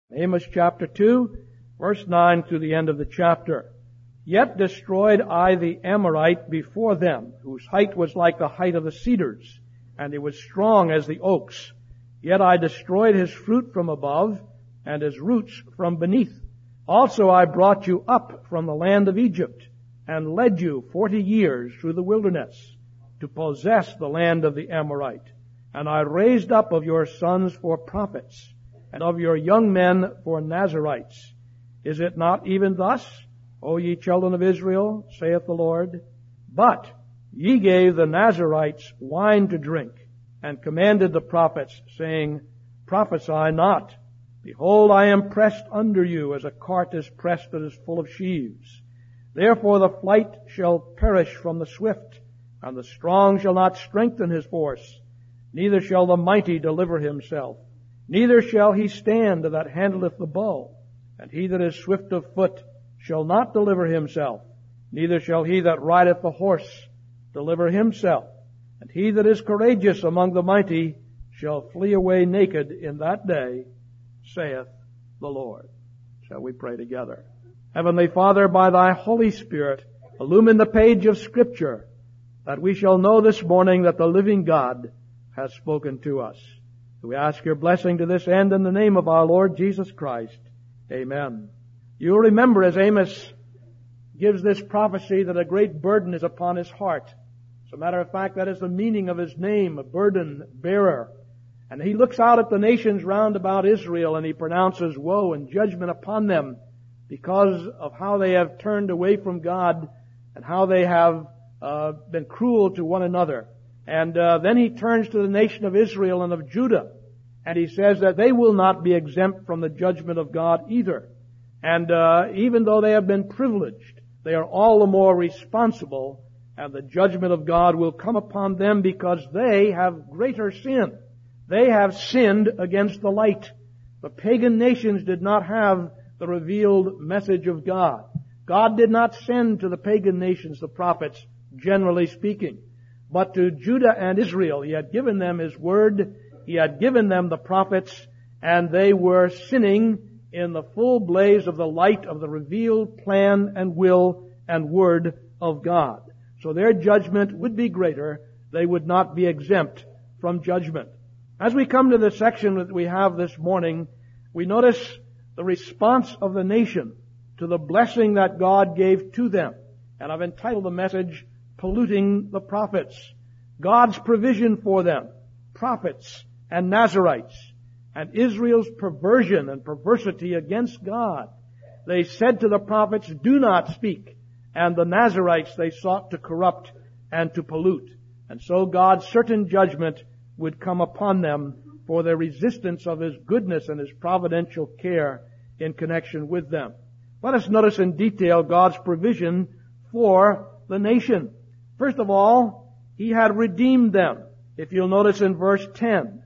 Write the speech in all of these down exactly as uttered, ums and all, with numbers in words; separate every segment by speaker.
Speaker 1: Amos chapter two, verse nine through the end of the chapter. Yet destroyed I the Amorite before them, whose height was like the height of the cedars, and he was strong as the oaks. Yet I destroyed his fruit from above, and his roots from beneath. Also I brought you up from the land of Egypt, and led you forty years through the wilderness, to possess the land of the Amorite. And I raised up of your sons for prophets, and of your young men for Nazarites. Is it not even thus, O ye children of Israel, saith the Lord? But ye gave the Nazarites wine to drink, and commanded the prophets, saying, Prophesy not. Behold, I am pressed under you, as a cart is pressed that is full of sheaves. Therefore the flight shall perish from the swift, and the strong shall not strengthen his force, neither shall the mighty deliver himself. Neither shall he stand that handleth the bow, and he that is swift of foot shall not deliver himself. Neither shall he that rideth the horse deliver himself. And he that is courageous among the mighty shall flee away naked in that day, saith the Lord. Shall we pray together? Heavenly Father, by thy Holy Spirit, illumine the page of Scripture, that we shall know this morning that the living God has spoken to us. We ask your blessing to this end in the name of our Lord Jesus Christ. Amen. You'll remember as Amos gives this prophecy that a great burden is upon his heart. As a matter of fact, that is the meaning of his name, a burden bearer. And he looks out at the nations round about Israel and he pronounces woe and judgment upon them because of how they have turned away from God and how they have uh, been cruel to one another. And uh, then he turns to the nation of Israel and of Judah, and he says that they will not be exempt from the judgment of God either. And uh, even though they have been privileged, they are all the more responsible, and the judgment of God will come upon them because they have greater sin. They have sinned against the light. The pagan nations did not have the revealed message of God. God did not send to the pagan nations the prophets, generally speaking. But to Judah and Israel, He had given them His word, He had given them the prophets, and they were sinning in the full blaze of the light of the revealed plan and will and word of God. So their judgment would be greater. They would not be exempt from judgment. As we come to the section that we have this morning, we notice the response of the nation to the blessing that God gave to them. And I've entitled the message, Polluting the Prophets. God's provision for them, prophets and Nazarites, and Israel's perversion and perversity against God. They said to the prophets, do not speak. And the Nazarites they sought to corrupt and to pollute. And so God's certain judgment would come upon them for their resistance of His goodness and His providential care in connection with them. Let us notice in detail God's provision for the nation. First of all, He had redeemed them. If you'll notice in verse ten,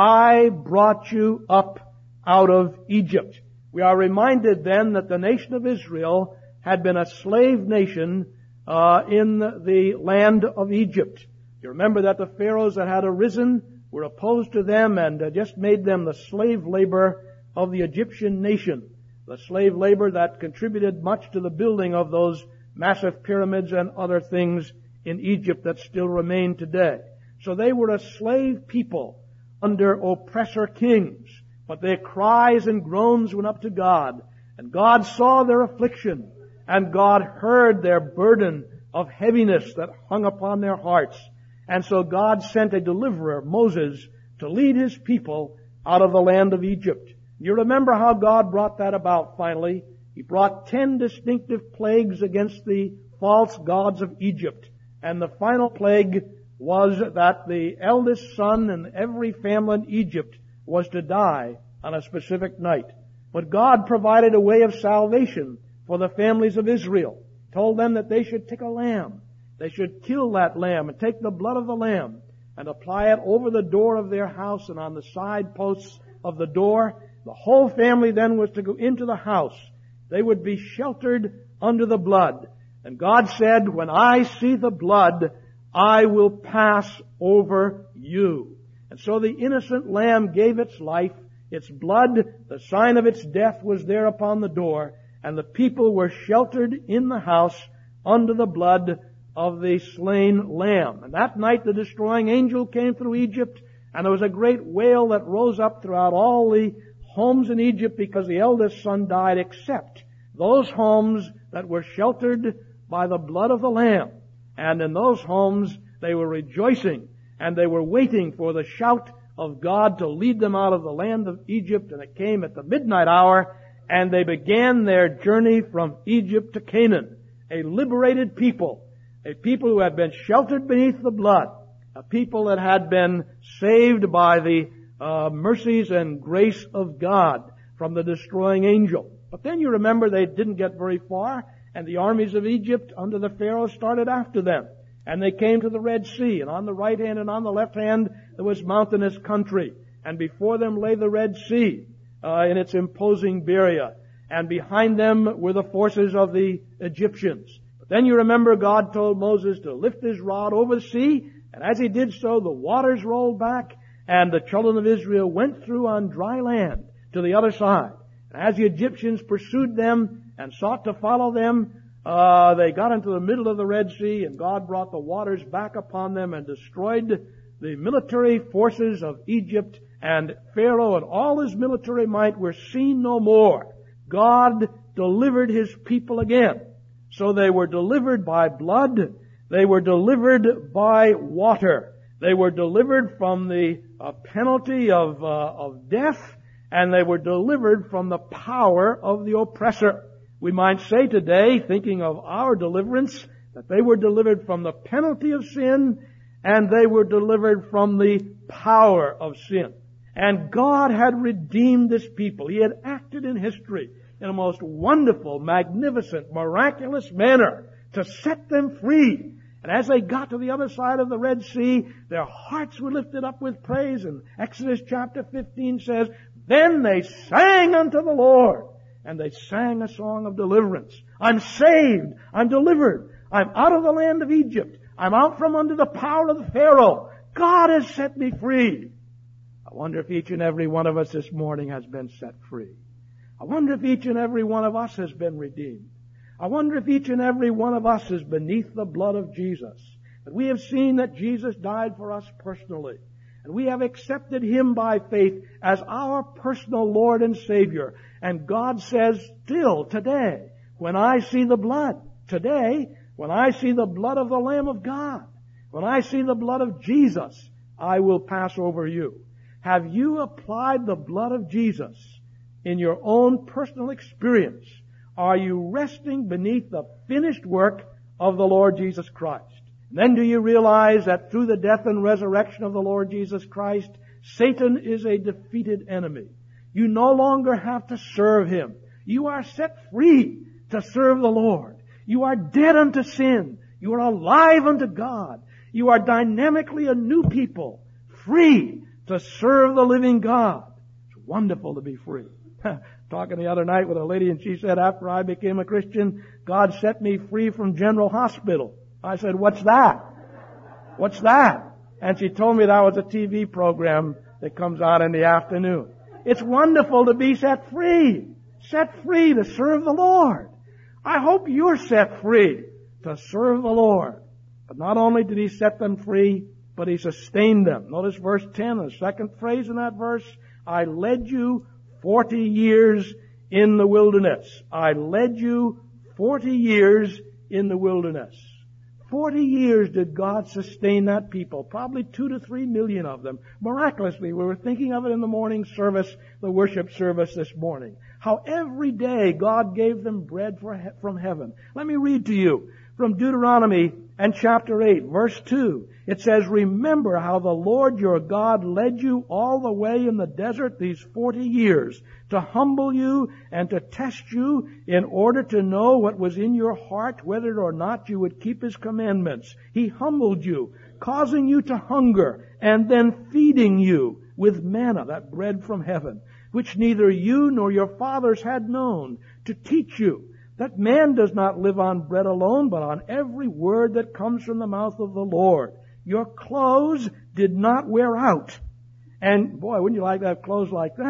Speaker 1: I brought you up out of Egypt. We are reminded then that the nation of Israel had been a slave nation uh, in the land of Egypt. You remember that the pharaohs that had arisen were opposed to them and uh, just made them the slave labor of the Egyptian nation. The slave labor that contributed much to the building of those massive pyramids and other things in Egypt that still remain today. So they were a slave people under oppressor kings. But their cries and groans went up to God. And God saw their affliction. And God heard their burden of heaviness that hung upon their hearts. And so God sent a deliverer, Moses, to lead His people out of the land of Egypt. You remember how God brought that about finally. He brought ten distinctive plagues against the false gods of Egypt. And the final plague was that the eldest son in every family in Egypt was to die on a specific night. But God provided a way of salvation for the families of Israel. Told them that they should take a lamb. They should kill that lamb and take the blood of the lamb and apply it over the door of their house and on the side posts of the door. The whole family then was to go into the house. They would be sheltered under the blood. And God said, when I see the blood, I will pass over you. And so the innocent lamb gave its life Its blood, the sign of its death, was there upon the door, and the people were sheltered in the house under the blood of the slain lamb. And that night the destroying angel came through Egypt, and there was a great wail that rose up throughout all the homes in Egypt because the eldest son died, except those homes that were sheltered by the blood of the Lamb. And in those homes they were rejoicing, and they were waiting for the shout of God to lead them out of the land of Egypt. And it came at the midnight hour, and they began their journey from Egypt to Canaan, a liberated people, a people who had been sheltered beneath the blood, a people that had been saved by the uh, mercies and grace of God from the destroying angel. But then you remember they didn't get very far, and the armies of Egypt under the Pharaoh started after them. And they came to the Red Sea, and on the right hand and on the left hand there was mountainous country. And before them lay the Red Sea uh, in its imposing barrier. And behind them were the forces of the Egyptians. But then you remember God told Moses to lift his rod over the sea, and as he did so, the waters rolled back, and the children of Israel went through on dry land to the other side. And as the Egyptians pursued them and sought to follow them, uh, they got into the middle of the Red Sea, and God brought the waters back upon them and destroyed the military forces of Egypt, and Pharaoh and all his military might were seen no more. God delivered his people again. So they were delivered by blood. They were delivered by water. They were delivered from the uh, penalty of, uh, of death, and they were delivered from the power of the oppressor. We might say today, thinking of our deliverance, that they were delivered from the penalty of sin, and they were delivered from the power of sin. And God had redeemed this people. He had acted in history in a most wonderful, magnificent, miraculous manner to set them free. And as they got to the other side of the Red Sea, their hearts were lifted up with praise. And Exodus chapter fifteen says, then they sang unto the Lord, and they sang a song of deliverance. I'm saved. I'm delivered. I'm out of the land of Egypt. I'm out from under the power of the Pharaoh. God has set me free. I wonder if each and every one of us this morning has been set free. I wonder if each and every one of us has been redeemed. I wonder if each and every one of us is beneath the blood of Jesus. That we have seen that Jesus died for us personally. And we have accepted Him by faith as our personal Lord and Savior. And God says, still today, when I see the blood, today, when I see the blood of the Lamb of God, when I see the blood of Jesus, I will pass over you. Have you applied the blood of Jesus in your own personal experience? Are you resting beneath the finished work of the Lord Jesus Christ? Then do you realize that through the death and resurrection of the Lord Jesus Christ, Satan is a defeated enemy. You no longer have to serve him. You are set free to serve the Lord. You are dead unto sin. You are alive unto God. You are dynamically a new people, free to serve the living God. It's wonderful to be free. Talking the other night with a lady, and she said, after I became a Christian, God set me free from General Hospital. I said, what's that? What's that? And she told me that was a T V program that comes out in the afternoon. It's wonderful to be set free. Set free to serve the Lord. I hope you're set free to serve the Lord. But not only did He set them free, but He sustained them. Notice verse ten, the second phrase in that verse. I led you forty years in the wilderness. I led you forty years in the wilderness. Forty years did God sustain that people, probably two to three million of them. Miraculously, we were thinking of it in the morning service, the worship service this morning. How every day God gave them bread from heaven. Let me read to you from Deuteronomy and chapter eight, verse two. It says, remember how the Lord your God led you all the way in the desert these forty years to humble you and to test you in order to know what was in your heart, whether or not you would keep His commandments. He humbled you, causing you to hunger, and then feeding you with manna, that bread from heaven, which neither you nor your fathers had known, to teach you that man does not live on bread alone, but on every word that comes from the mouth of the Lord. Your clothes did not wear out. And boy, wouldn't you like to have clothes like that?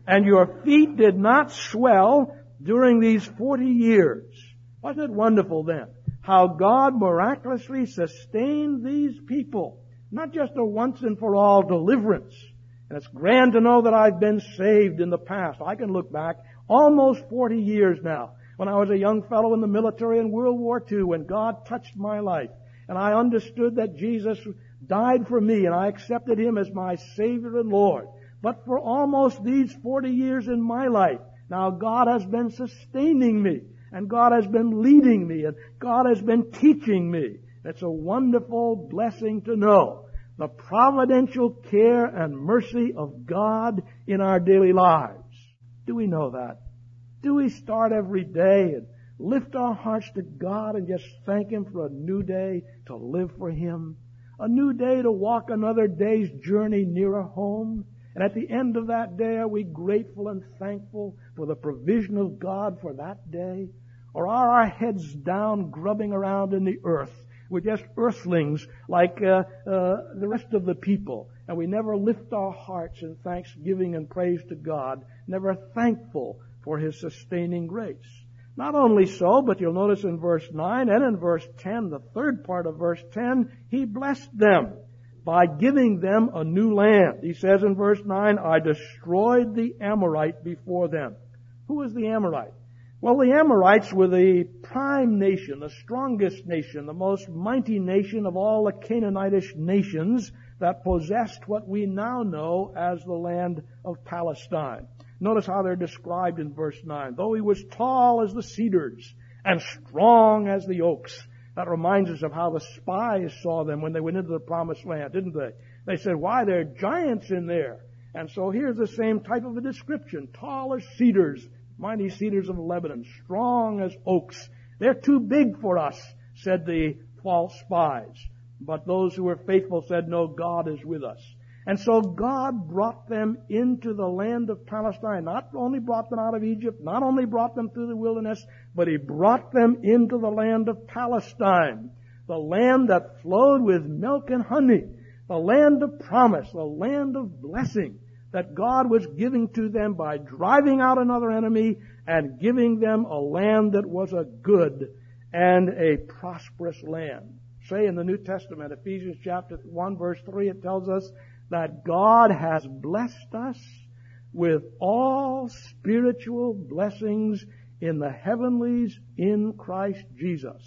Speaker 1: and your feet did not swell during these forty years. Wasn't it wonderful then? How God miraculously sustained these people. Not just a once and for all deliverance. And it's grand to know that I've been saved in the past. I can look back almost forty years now, when I was a young fellow in the military in World War Two, when God touched my life. And I understood that Jesus died for me, and I accepted Him as my Savior and Lord. But for almost these forty years in my life, now God has been sustaining me, and God has been leading me, and God has been teaching me. It's a wonderful blessing to know the providential care and mercy of God in our daily lives. Do we know that? Do we start every day and lift our hearts to God and just thank Him for a new day to live for Him? A new day to walk another day's journey nearer home? And at the end of that day, are we grateful and thankful for the provision of God for that day? Or are our heads down, grubbing around in the earth? We're just earthlings like uh, uh, the rest of the people. And we never lift our hearts in thanksgiving and praise to God, never thankful for His sustaining grace. Not only so, but you'll notice in verse nine and in verse ten, the third part of verse ten, He blessed them by giving them a new land. He says in verse nine, I destroyed the Amorite before them. Who is the Amorite? Well, the Amorites were the prime nation, the strongest nation, the most mighty nation of all the Canaanitish nations that possessed what we now know as the land of Palestine. Notice how they're described in verse nine. Though he was tall as the cedars and strong as the oaks. That reminds us of how the spies saw them when they went into the promised land, didn't they? They said, why, there are giants in there. And so here's the same type of a description. Tall as cedars, mighty cedars of Lebanon, strong as oaks. They're too big for us, said the false spies. But those who were faithful said, no, God is with us. And so God brought them into the land of Palestine. Not only brought them out of Egypt, not only brought them through the wilderness, but He brought them into the land of Palestine. The land that flowed with milk and honey. The land of promise. The land of blessing that God was giving to them by driving out another enemy and giving them a land that was a good and a prosperous land. Say in the New Testament, Ephesians chapter one, verse three, it tells us that God has blessed us with all spiritual blessings in the heavenlies in Christ Jesus.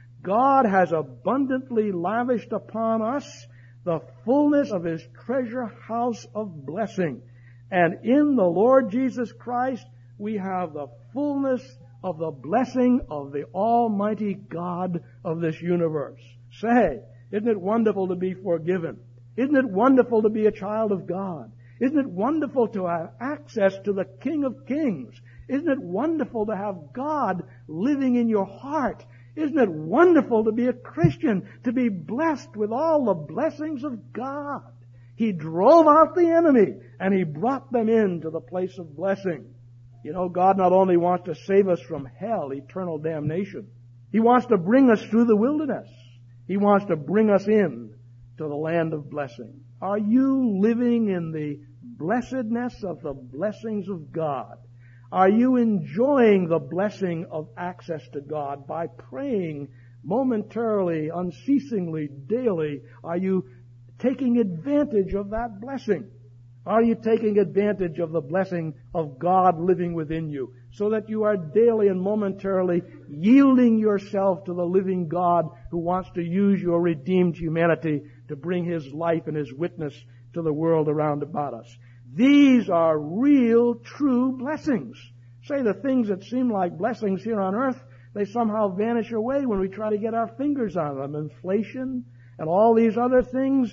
Speaker 1: God has abundantly lavished upon us the fullness of His treasure house of blessing. And in the Lord Jesus Christ, we have the fullness of the blessing of the Almighty God of this universe. Say, isn't it wonderful to be forgiven? Isn't it wonderful to be a child of God? Isn't it wonderful to have access to the King of Kings? Isn't it wonderful to have God living in your heart? Isn't it wonderful to be a Christian, to be blessed with all the blessings of God? He drove out the enemy and He brought them into the place of blessing. You know, God not only wants to save us from hell, eternal damnation. He wants to bring us through the wilderness. He wants to bring us in to the land of blessing. Are you living in the blessedness of the blessings of God? Are you enjoying the blessing of access to God by praying momentarily, unceasingly, daily? Are you taking advantage of that blessing? Are you taking advantage of the blessing of God living within you so that you are daily and momentarily yielding yourself to the living God who wants to use your redeemed humanity to bring His life and His witness to the world around about us? These are real, true blessings. Say the things that seem like blessings here on earth, they somehow vanish away when we try to get our fingers on them. Inflation and all these other things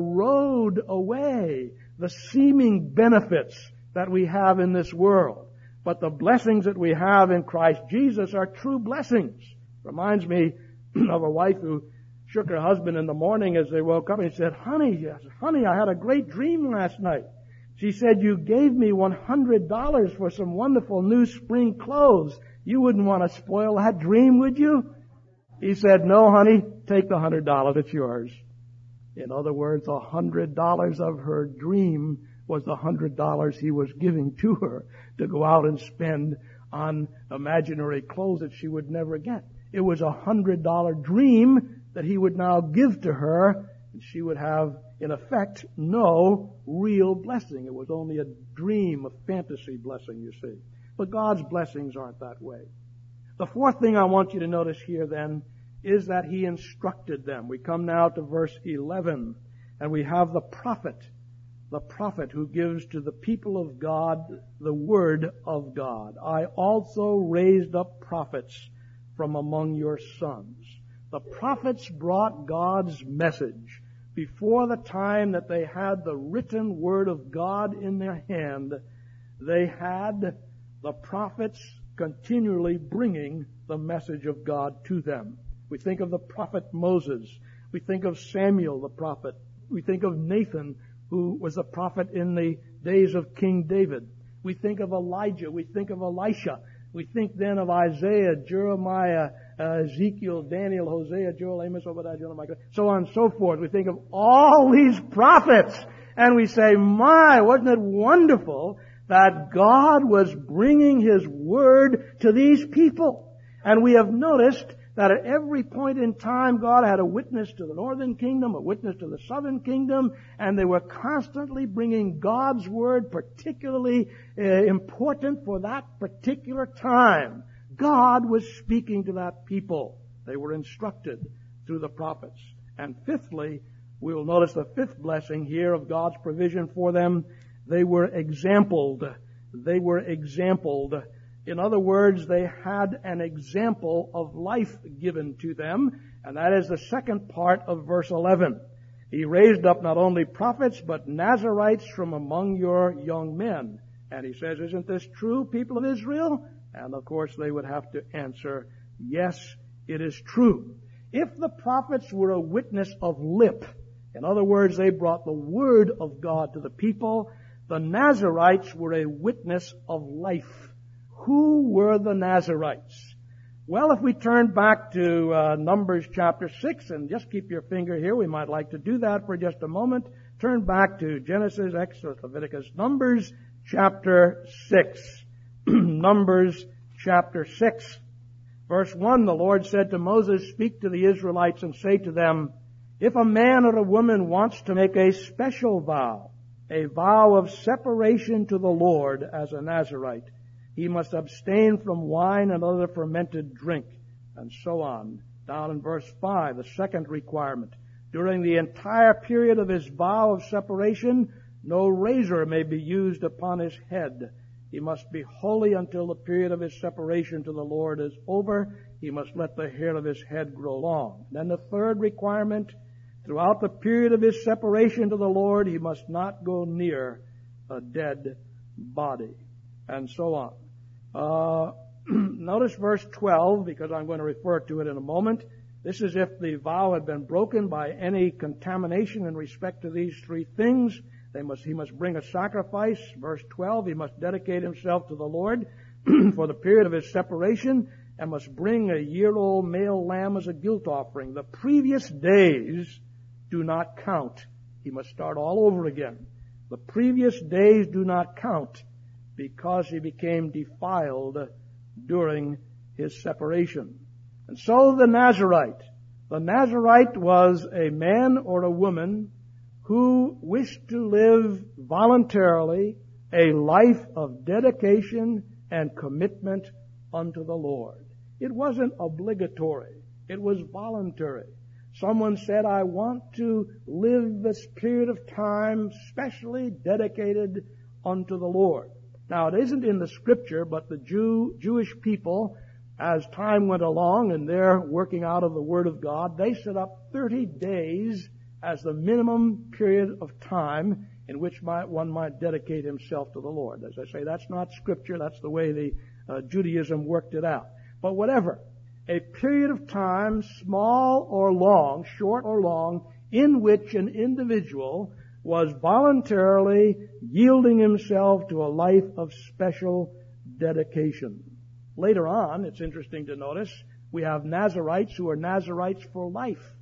Speaker 1: erode away the seeming benefits that we have in this world. But the blessings that we have in Christ Jesus are true blessings. Reminds me of a wife who shook her husband in the morning as they woke up and he said, honey, yes, honey, I had a great dream last night. She said, you gave me one hundred dollars for some wonderful new spring clothes. You wouldn't want to spoil that dream, would you? He said, no, honey, take the one hundred dollars. It's yours. In other words, one hundred dollars of her dream was the hundred dollars he was giving to her to go out and spend on imaginary clothes that she would never get. It was a hundred dollar dream that he would now give to her, and she would have, in effect, no real blessing. It was only a dream, a fantasy blessing, you see. But God's blessings aren't that way. The fourth thing I want you to notice here then is that he instructed them. We come now to verse eleven, and we have the prophet, the prophet who gives to the people of God the word of God. I also raised up prophets from among your sons. The prophets brought God's message before the time that they had the written word of God in their hand. They had the prophets continually bringing the message of God to them. We think of the prophet Moses. We think of Samuel the prophet. We think of Nathan, who was a prophet in the days of King David. We think of Elijah. We think of Elisha. We think then of Isaiah, Jeremiah, uh, Ezekiel, Daniel, Hosea, Joel, Amos, Obadiah, Jonah, Micah, so on and so forth. We think of all these prophets, and we say, my, wasn't it wonderful that God was bringing His word to these people? And we have noticed that at every point in time, God had a witness to the northern kingdom, a witness to the southern kingdom, and they were constantly bringing God's word, particularly uh, important for that particular time. God was speaking to that people. They were instructed through the prophets. And fifthly, we will notice the fifth blessing here of God's provision for them. They were exampled. They were exampled. In other words, they had an example of life given to them, and that is the second part of verse eleven. He raised up not only prophets, but Nazarites from among your young men. And he says, isn't this true, people of Israel? And of course they would have to answer, yes, it is true. If the prophets were a witness of lip, in other words, they brought the word of God to the people, the Nazarites were a witness of life. Who were the Nazarites? Well, if we turn back to uh, Numbers chapter six, and just keep your finger here, we might like to do that for just a moment. Turn back to Genesis, Exodus, Leviticus, Numbers chapter six. Numbers chapter six, verse one, the Lord said to Moses, speak to the Israelites and say to them, if a man or a woman wants to make a special vow, a vow of separation to the Lord as a Nazarite, he must abstain from wine and other fermented drink, and so on. Down in verse five, the second requirement. During the entire period of his vow of separation, no razor may be used upon his head. He must be holy until the period of his separation to the Lord is over. He must let the hair of his head grow long. Then the third requirement, throughout the period of his separation to the Lord, he must not go near a dead body, and so on. Uh, notice verse twelve, because I'm going to refer to it in a moment. This is if the vow had been broken by any contamination in respect to these three things. They must, he must bring a sacrifice. Verse twelve, he must dedicate himself to the Lord for the period of his separation, and must bring a year-old male lamb as a guilt offering. The previous days do not count. He must start all over again. The previous days do not count, because he became defiled during his separation. And so the Nazarite. The Nazarite was a man or a woman who wished to live voluntarily a life of dedication and commitment unto the Lord. It wasn't obligatory. It was voluntary. Someone said, I want to live this period of time specially dedicated unto the Lord. Now, it isn't in the Scripture, but the Jew, Jewish people, as time went along and they're working out of the Word of God, they set up thirty days as the minimum period of time in which might, one might dedicate himself to the Lord. As I say, that's not Scripture. That's the way the uh, Judaism worked it out. But whatever, a period of time, small or long, short or long, in which an individual was voluntarily yielding himself to a life of special dedication. Later on, it's interesting to notice, we have Nazarites who are Nazarites for life.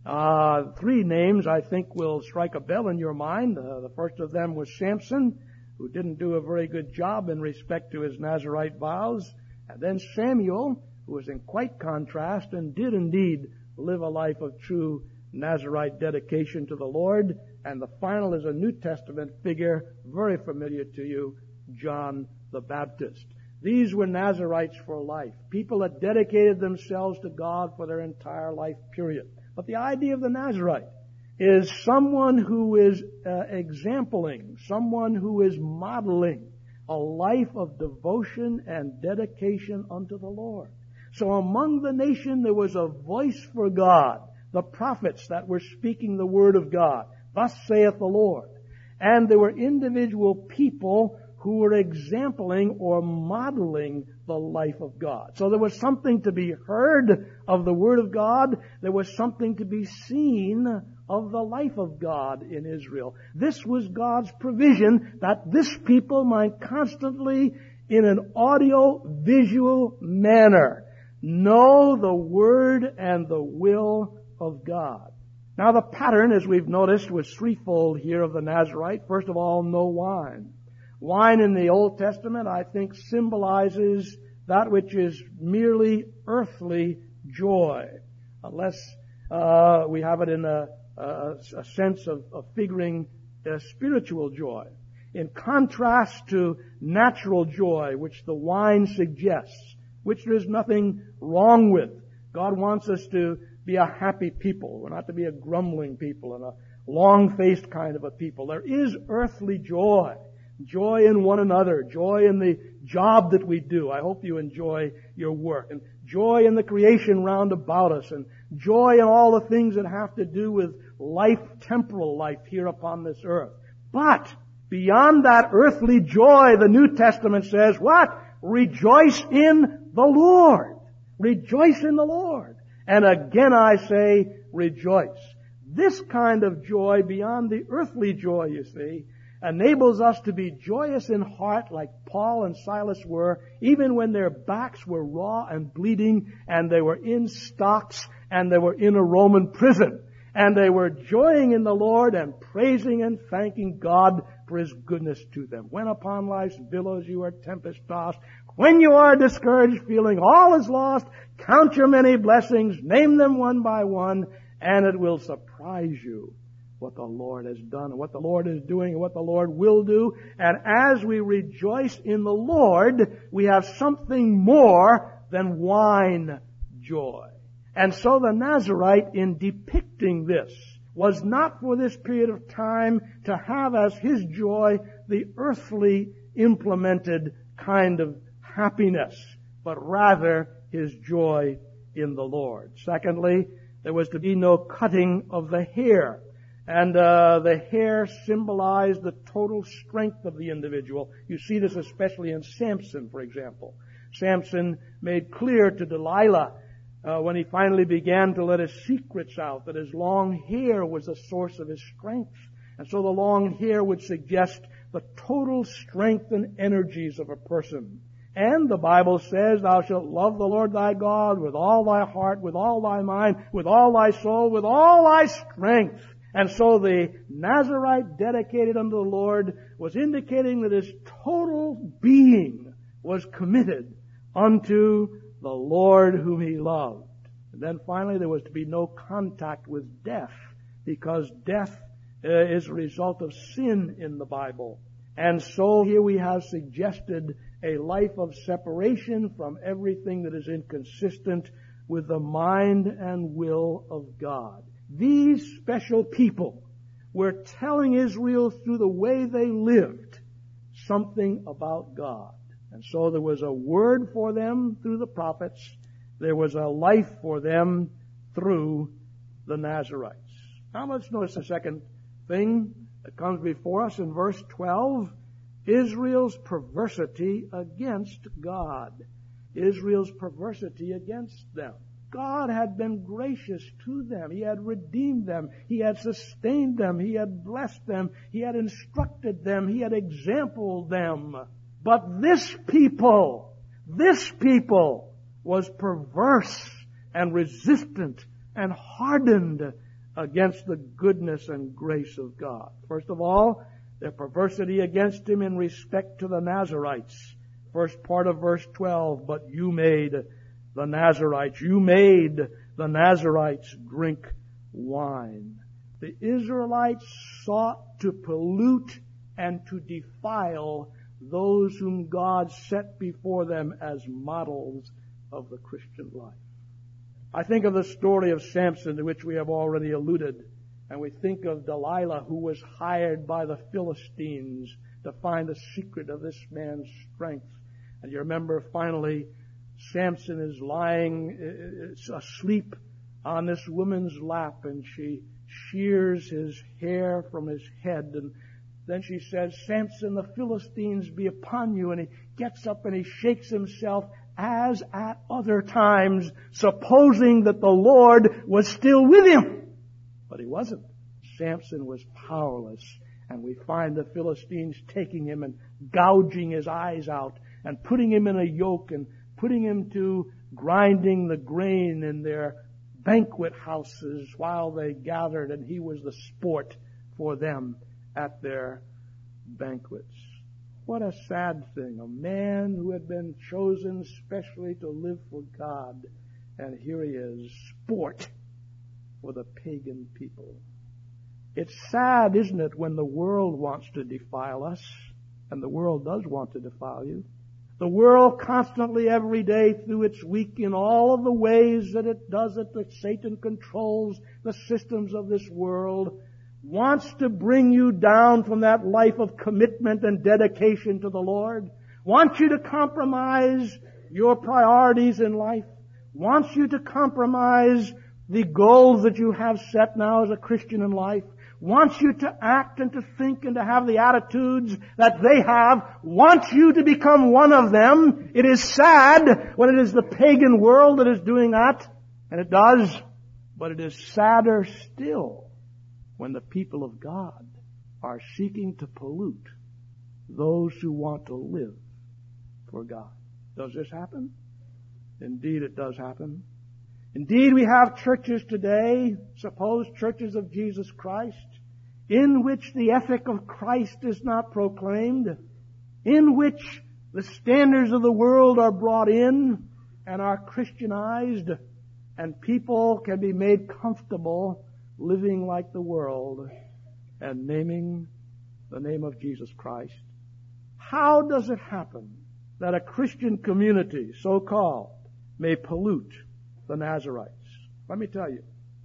Speaker 1: Uh, three names I think will strike a bell in your mind. Uh, the first of them was Samson, who didn't do a very good job in respect to his Nazirite vows. And then Samuel, who was in quite contrast and did indeed live a life of true Nazirite dedication to the Lord. And the final is a New Testament figure, very familiar to you, John the Baptist. These were Nazirites for life, people that dedicated themselves to God for their entire life period. But the idea of the Nazirite is someone who is uh, exempling, someone who is modeling a life of devotion and dedication unto the Lord. So among the nation there was a voice for God, the prophets that were speaking the word of God. Thus saith the Lord. And there were individual people who were exempling or modeling the life of God. So there was something to be heard of the Word of God. There was something to be seen of the life of God in Israel. This was God's provision that this people might constantly, in an audio-visual manner, know the Word and the will of God. Now the pattern, as we've noticed, was threefold here of the Nazirite. First of all, no wine. Wine in the Old Testament, I think, symbolizes that which is merely earthly joy, unless uh, we have it in a, a, a sense of, of figuring uh, spiritual joy. In contrast to natural joy, which the wine suggests, which there is nothing wrong with. God wants us to be a happy people. We're not to be a grumbling people and a long-faced kind of a people. There is earthly joy. Joy in one another, joy in the job that we do. I hope you enjoy your work. And joy in the creation round about us. And joy in all the things that have to do with life, temporal life here upon this earth. But beyond that earthly joy, the New Testament says, what? Rejoice in the Lord. Rejoice in the Lord. And again I say, rejoice. This kind of joy beyond the earthly joy, you see, enables us to be joyous in heart like Paul and Silas were, even when their backs were raw and bleeding and they were in stocks and they were in a Roman prison. And they were joying in the Lord and praising and thanking God for His goodness to them. When upon life's billows you are tempest-tossed, when you are discouraged, feeling all is lost, count your many blessings, name them one by one, and it will surprise you what the Lord has done and what the Lord is doing and what the Lord will do. And as we rejoice in the Lord, we have something more than wine joy. And so the Nazirite, in depicting this, was not for this period of time to have as his joy the earthly implemented kind of happiness, but rather his joy in the Lord. Secondly, there was to be no cutting of the hair. And uh, the hair symbolized the total strength of the individual. You see this especially in Samson, for example. Samson made clear to Delilah uh, when he finally began to let his secrets out that his long hair was the source of his strength. And so the long hair would suggest the total strength and energies of a person. And the Bible says, thou shalt love the Lord thy God with all thy heart, with all thy mind, with all thy soul, with all thy strength. And so the Nazirite dedicated unto the Lord was indicating that his total being was committed unto the Lord whom he loved. And then finally there was to be no contact with death, because death uh, is a result of sin in the Bible. And so here we have suggested a life of separation from everything that is inconsistent with the mind and will of God. These special people were telling Israel through the way they lived something about God. And so there was a word for them through the prophets. There was a life for them through the Nazirites. Now let's notice the second thing that comes before us in verse twelve. Israel's perversity against God. Israel's perversity against them. God had been gracious to them. He had redeemed them. He had sustained them. He had blessed them. He had instructed them. He had exampled them. But this people, this people was perverse and resistant and hardened against the goodness and grace of God. First of all, their perversity against him in respect to the Nazarites. First part of verse twelve, but you made the Nazarites, you made the Nazarites drink wine. The Israelites sought to pollute and to defile those whom God set before them as models of the Christian life. I think of the story of Samson, to which we have already alluded, and we think of Delilah, who was hired by the Philistines to find the secret of this man's strength. And you remember finally Samson is lying asleep on this woman's lap, and she shears his hair from his head, and then she says, Samson, the Philistines be upon you. And he gets up and he shakes himself as at other times, supposing that the Lord was still with him. But he wasn't. Samson was powerless. And we find the Philistines taking him and gouging his eyes out and putting him in a yoke and putting him to grinding the grain in their banquet houses while they gathered, and he was the sport for them at their banquets. What a sad thing. A man who had been chosen specially to live for God, and here he is, sport for the pagan people. It's sad, isn't it, when the world wants to defile us, and the world does want to defile you. The world constantly, every day, through its week, in all of the ways that it does it, that Satan controls the systems of this world, wants to bring you down from that life of commitment and dedication to the Lord, wants you to compromise your priorities in life, wants you to compromise the goals that you have set now as a Christian in life, wants you to act and to think and to have the attitudes that they have, wants you to become one of them. It is sad when it is the pagan world that is doing that, and it does, but it is sadder still when the people of God are seeking to pollute those who want to live for God. Does this happen? Indeed, it does happen. Indeed, we have churches today, supposed churches of Jesus Christ, in which the ethic of Christ is not proclaimed, in which the standards of the world are brought in and are Christianized, and people can be made comfortable living like the world and naming the name of Jesus Christ. How does it happen that a Christian community, so-called, may pollute the Nazarites? Let me tell you.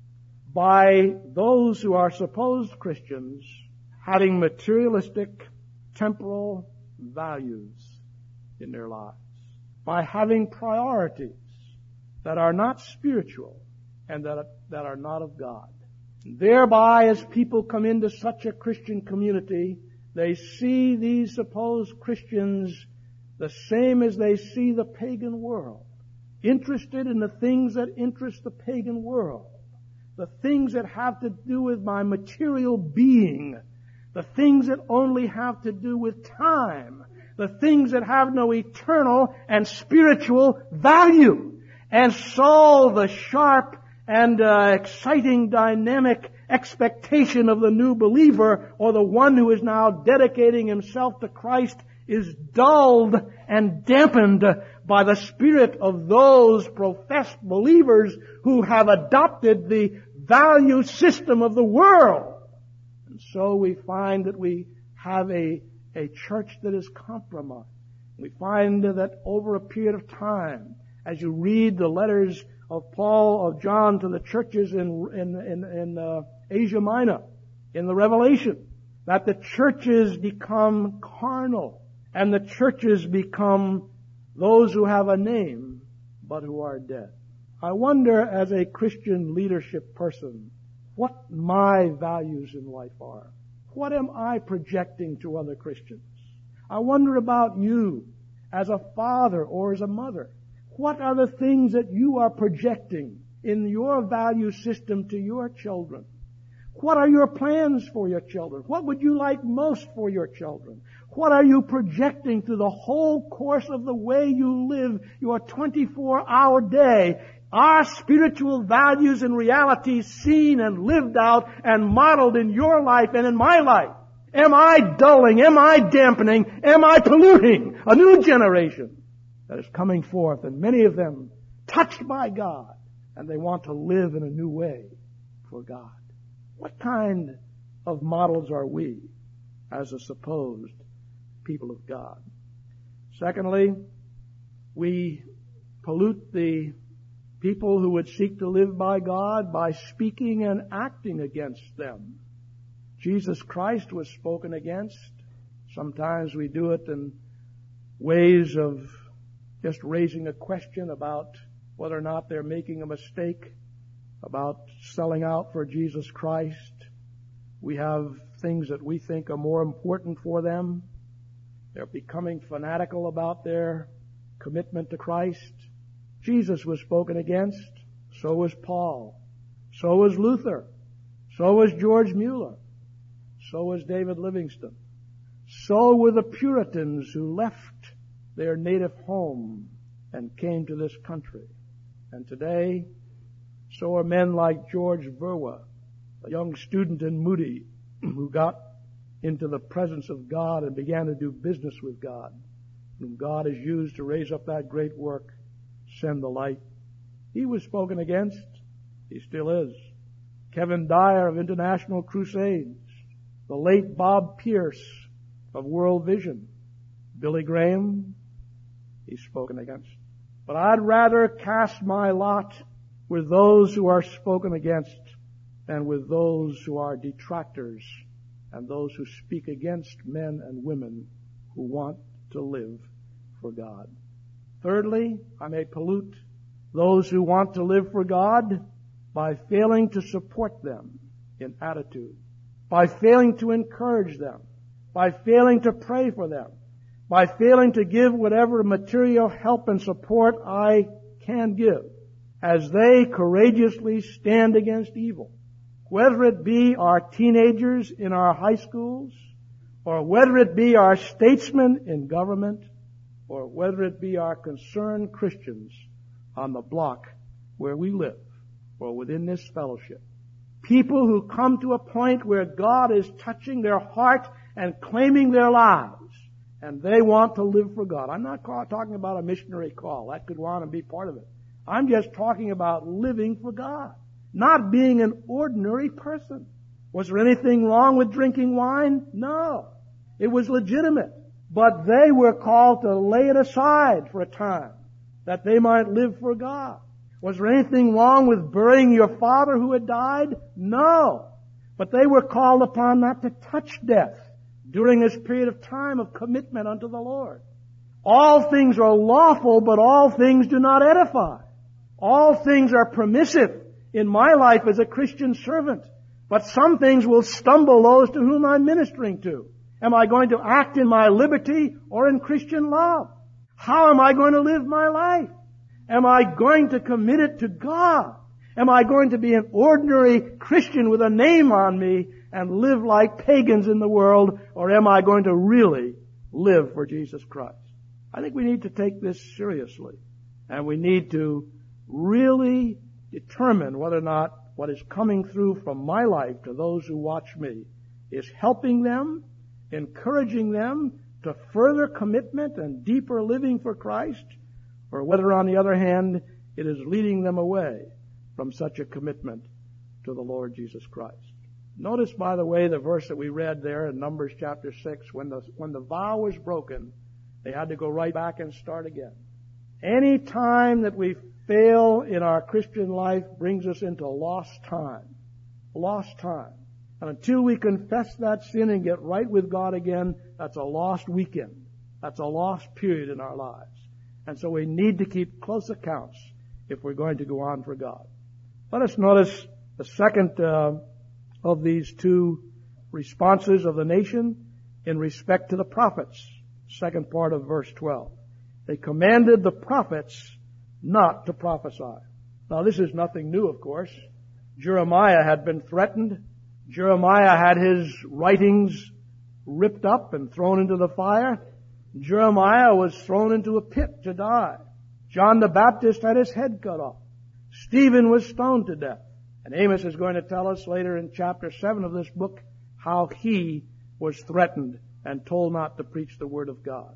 Speaker 1: By those who are supposed Christians having materialistic, temporal values in their lives. By having priorities that are not spiritual and that, that are not of God. Thereby, as people come into such a Christian community, they see these supposed Christians the same as they see the pagan world. Interested in the things that interest the pagan world. The things that have to do with my material being. The things that only have to do with time. The things that have no eternal and spiritual value. And so the sharp and uh, exciting, dynamic expectation of the new believer, or the one who is now dedicating himself to Christ, is dulled and dampened by the spirit of those professed believers who have adopted the value system of the world. And so we find that we have a, a church that is compromised. We find that over a period of time, as you read the letters of Paul, of John to the churches in, in, in, in uh, Asia Minor, in the Revelation, that the churches become carnal, and the churches become those who have a name, but who are dead. I wonder, as a Christian leadership person, what my values in life are. What am I projecting to other Christians? I wonder about you, as a father or as a mother. What are the things that you are projecting in your value system to your children? What are your plans for your children? What would you like most for your children? What are you projecting through the whole course of the way you live your twenty-four hour day Are spiritual values and realities seen and lived out and modeled in your life and in my life? Am I dulling? Am I dampening? Am I polluting a new generation that is coming forth, and many of them touched by God, and they want to live in a new way for God? What kind of models are we as a supposed people of God? Secondly, we pollute the people who would seek to live by God by speaking and acting against them. Jesus Christ was spoken against. Sometimes we do it in ways of just raising a question about whether or not they're making a mistake about selling out for Jesus Christ. We have things that we think are more important for them. They're becoming fanatical about their commitment to Christ. Jesus was spoken against. So was Paul. So was Luther. So was George Mueller. So was David Livingstone. So were the Puritans who left their native home and came to this country. And today, so are men like George Verwa, a young student in Moody who got into the presence of God and began to do business with God, whom God has used to raise up that great work, Send the Light. He was spoken against. He still is. Kevin Dyer of International Crusades. The late Bob Pierce of World Vision. Billy Graham, he's spoken against. But I'd rather cast my lot with those who are spoken against than with those who are detractors and those who speak against men and women who want to live for God. Thirdly, I may pollute those who want to live for God by failing to support them in attitude, by failing to encourage them, by failing to pray for them, by failing to give whatever material help and support I can give as they courageously stand against evil. Whether it be our teenagers in our high schools, or whether it be our statesmen in government, or whether it be our concerned Christians on the block where we live, or within this fellowship. People who come to a point where God is touching their heart and claiming their lives, and they want to live for God. I'm not call, talking about a missionary call. That could want to be part of it. I'm just talking about living for God, not being an ordinary person. Was there anything wrong with drinking wine? No. It was legitimate. But they were called to lay it aside for a time, that they might live for God. Was there anything wrong with burying your father who had died? No. But they were called upon not to touch death during this period of time of commitment unto the Lord. All things are lawful, but all things do not edify. All things are permissive in my life as a Christian servant, but some things will stumble those to whom I'm ministering to. Am I going to act in my liberty or in Christian love? How am I going to live my life? Am I going to commit it to God? Am I going to be an ordinary Christian with a name on me and live like pagans in the world, or am I going to really live for Jesus Christ? I think we need to take this seriously, and we need to really determine whether or not what is coming through from my life to those who watch me is helping them, encouraging them to further commitment and deeper living for Christ, or whether, on the other hand, it is leading them away from such a commitment to the Lord Jesus Christ. Notice, by the way, the verse that we read there in Numbers chapter six, when the, when the vow was broken, they had to go right back and start again. Any time that we fail in our Christian life brings us into lost time. Lost time. And until we confess that sin and get right with God again, that's a lost weekend. That's a lost period in our lives. And so we need to keep close accounts if we're going to go on for God. Let us notice the second uh, of these two responses of the nation in respect to the prophets. Second part of verse twelve. They commanded the prophets not to prophesy. Now this is nothing new, of course. Jeremiah had been threatened. Jeremiah had his writings ripped up and thrown into the fire. Jeremiah was thrown into a pit to die. John the Baptist had his head cut off. Stephen was stoned to death. And Amos is going to tell us later in chapter seven of this book how he was threatened and told not to preach the Word of God.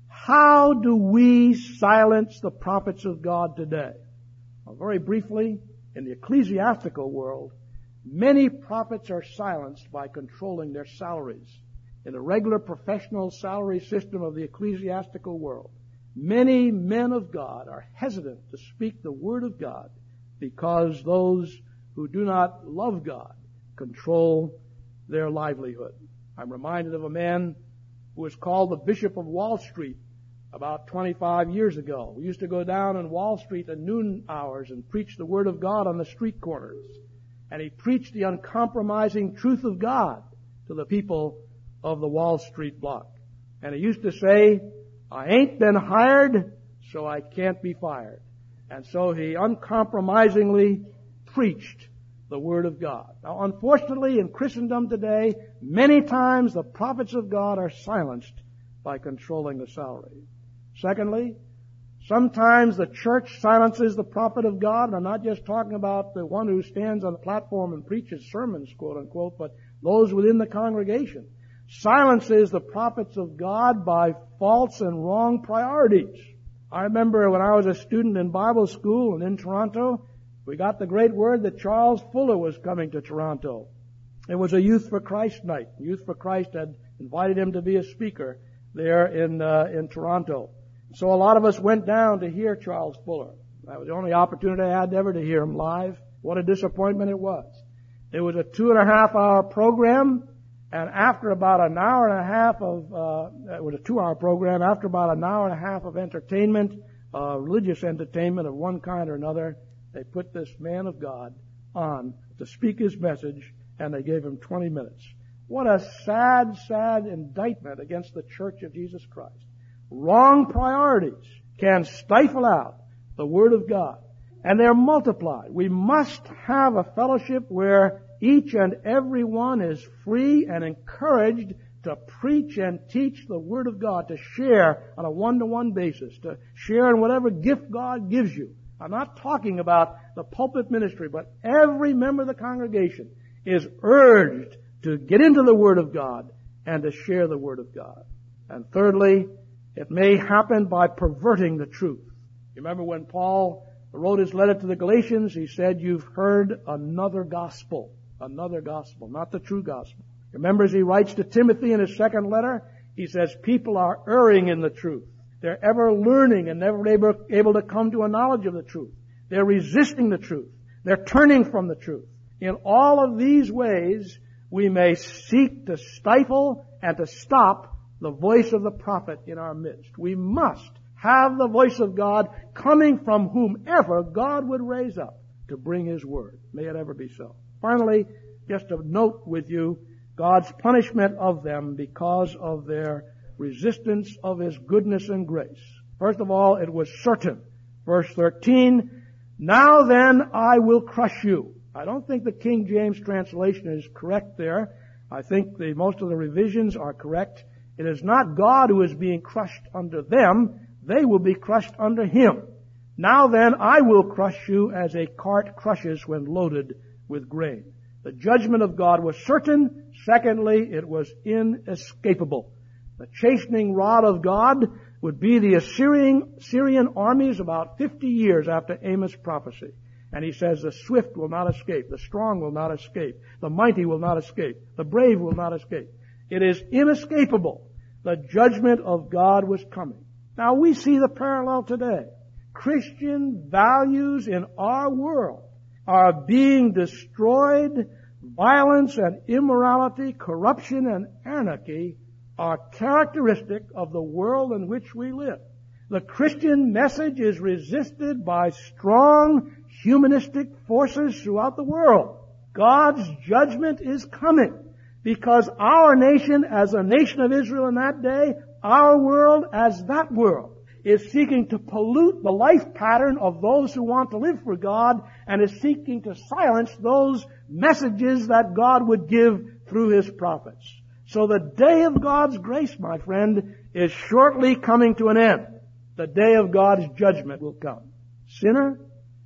Speaker 1: How do we silence the prophets of God today? Well, very briefly, in the ecclesiastical world, many prophets are silenced by controlling their salaries. In the regular professional salary system of the ecclesiastical world, many men of God are hesitant to speak the Word of God because those who do not love God control their livelihood. I'm reminded of a man who was called the Bishop of Wall Street about twenty-five years ago. We used to go down on Wall Street at noon hours and preach the Word of God on the street corners. And he preached the uncompromising truth of God to the people of the Wall Street block. And he used to say, I ain't been hired, so I can't be fired. And so he uncompromisingly preached the Word of God. Now, unfortunately, in Christendom today, many times the prophets of God are silenced by controlling the salary. Secondly, sometimes the church silences the prophet of God, and I'm not just talking about the one who stands on the platform and preaches sermons, quote unquote, but those within the congregation. Silences the prophets of God by false and wrong priorities. I remember when I was a student in Bible school and in Toronto, we got the great word that Charles Fuller was coming to Toronto. It was a Youth for Christ night. Youth for Christ had invited him to be a speaker there in uh, in Toronto. So a lot of us went down to hear Charles Fuller. That was the only opportunity I had ever to hear him live. What a disappointment it was. It was a two and a half hour program, and after about an hour and a half of, uh, it was a two hour program, after about an hour and a half of entertainment, uh, religious entertainment of one kind or another, they put this man of God on to speak his message, and they gave him twenty minutes. What a sad, sad indictment against the Church of Jesus Christ. Wrong priorities can stifle out the Word of God, and they're multiplied. We must have a fellowship where each and every one is free and encouraged to preach and teach the Word of God, to share on a one-to-one basis, to share in whatever gift God gives you. I'm not talking about the pulpit ministry, but every member of the congregation is urged to get into the Word of God and to share the Word of God. And thirdly, it may happen by perverting the truth. You remember when Paul wrote his letter to the Galatians, he said, you've heard another gospel. Another gospel, not the true gospel. Remember as he writes to Timothy in his second letter, he says people are erring in the truth. They're ever learning and never able, able to come to a knowledge of the truth. They're resisting the truth. They're turning from the truth. In all of these ways, we may seek to stifle and to stop the voice of the prophet in our midst. We must have the voice of God coming from whomever God would raise up to bring His word. May it ever be so. Finally, just a note with you, God's punishment of them because of their resistance of His goodness and grace. First of all, it was certain. Verse thirteen, now then I will crush you. I don't think the King James translation is correct there. I think the, most of the revisions are correct. It is not God who is being crushed under them. They will be crushed under Him. Now then, I will crush you as a cart crushes when loaded with grain. The judgment of God was certain. Secondly, it was inescapable. The chastening rod of God would be the Assyrian, Syrian armies about fifty years after Amos' prophecy. And he says, the swift will not escape, the strong will not escape, the mighty will not escape, the brave will not escape. It is inescapable. The judgment of God was coming. Now we see the parallel today. Christian values in our world are being destroyed. Violence and immorality, corruption and anarchy are characteristic of the world in which we live. The Christian message is resisted by strong humanistic forces throughout the world. God's judgment is coming because our nation, as a nation of Israel in that day, our world as that world, is seeking to pollute the life pattern of those who want to live for God and is seeking to silence those messages that God would give through His prophets. So the day of God's grace, my friend, is shortly coming to an end. The day of God's judgment will come. Sinner,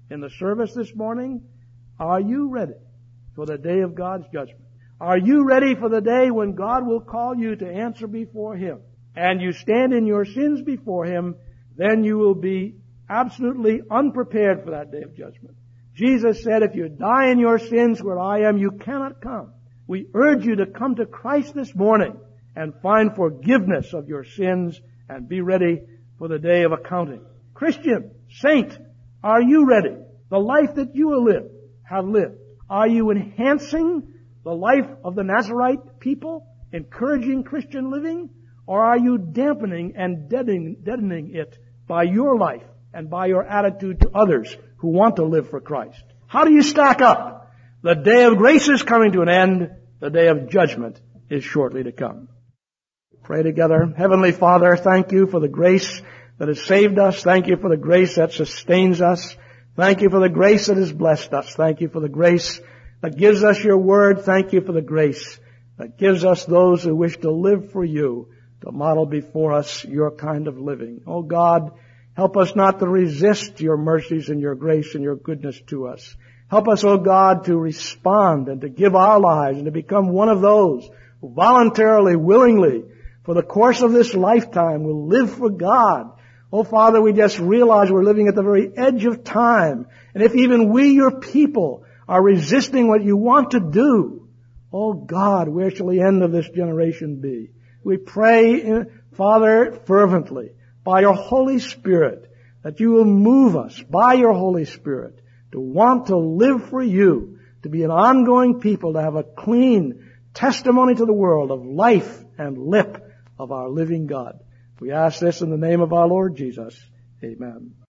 Speaker 1: in the service this morning, are you ready for the day of God's judgment? Are you ready for the day when God will call you to answer before Him? And you stand in your sins before Him, then you will be absolutely unprepared for that day of judgment. Jesus said, if you die in your sins where I am, you cannot come. We urge you to come to Christ this morning and find forgiveness of your sins and be ready for the day of accounting. Christian, saint, are you ready? The life that you will live, have lived. Are you enhancing the life of the Nazarite people, encouraging Christian living? Or are you dampening and deadening, deadening it by your life and by your attitude to others who want to live for Christ? How do you stack up? The day of grace is coming to an end. The day of judgment is shortly to come. Pray together. Heavenly Father, thank you for the grace that has saved us. Thank you for the grace that sustains us. Thank you for the grace that has blessed us. Thank you for the grace that gives us your word. Thank you for the grace that gives us those who wish to live for you, to model before us your kind of living. Oh God, help us not to resist your mercies and your grace and your goodness to us. Help us, oh God, to respond and to give our lives and to become one of those who voluntarily, willingly, for the course of this lifetime will live for God. Oh Father, we just realize we're living at the very edge of time. And if even we, your people, are resisting what you want to do, oh God, where shall the end of this generation be? We pray, Father, fervently, by your Holy Spirit, that you will move us by your Holy Spirit to want to live for you, to be an ongoing people, to have a clean testimony to the world of life and lip of our living God. We ask this in the name of our Lord Jesus. Amen.